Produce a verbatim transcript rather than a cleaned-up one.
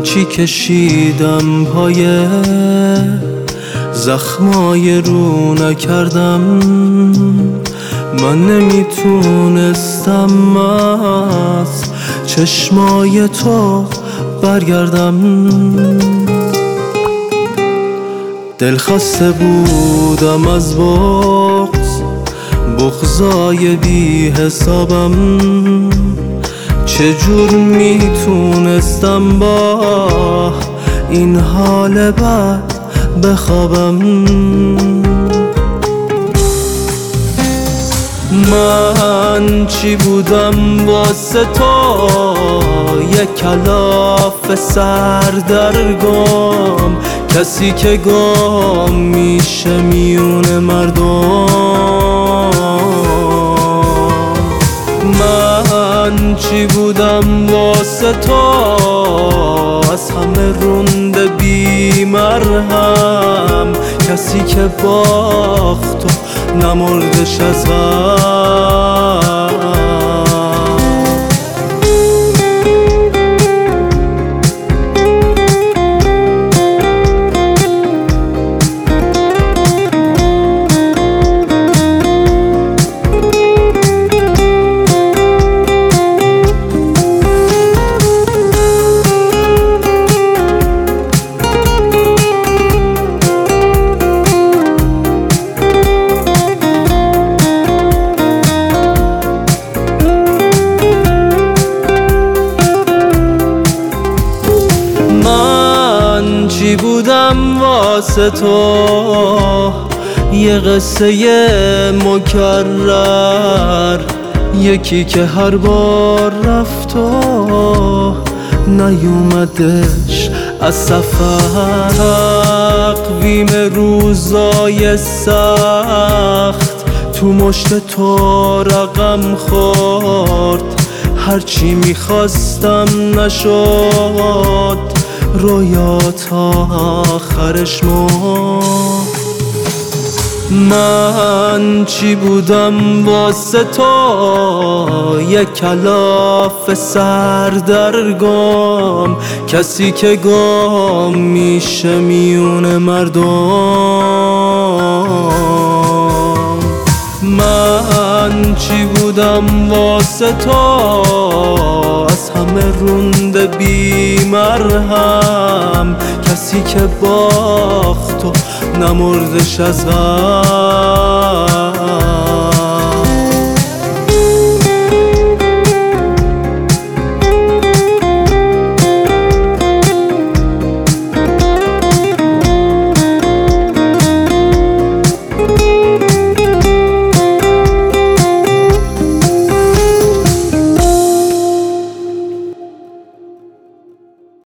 چی کشیدم پای زخمای رو نکردم. من نمیتونستم از چشمای تو برگردم. دل خسته بودم از بغض، بغضای بی حسابم. چجور میتونستم با این حال بد بخوابم؟ من چی بودم واسه تو؟ یک کلاف سردرگم، کسی که گم میشه میون مردم. من چی بودم واسه تو؟ از همه رونده بی مرهم، کسی که باخت و نمردش از غم. چی بودم واسه تو؟ یه قصه مکرر، یکی که هر بار رفت و نیومدش از سفر. تقویم روزای سخت تو مشت تو رقم خورد، هرچی میخواستم نشد، رویا تا آخرش مرد. من چی بودم واسه تو؟ یک کلاف سردرگم، کسی که گم میشه میون مردم. من چی بودم واسه تو؟ از همه رونده بی مرهم، کسی که باخت و نمردش از غم.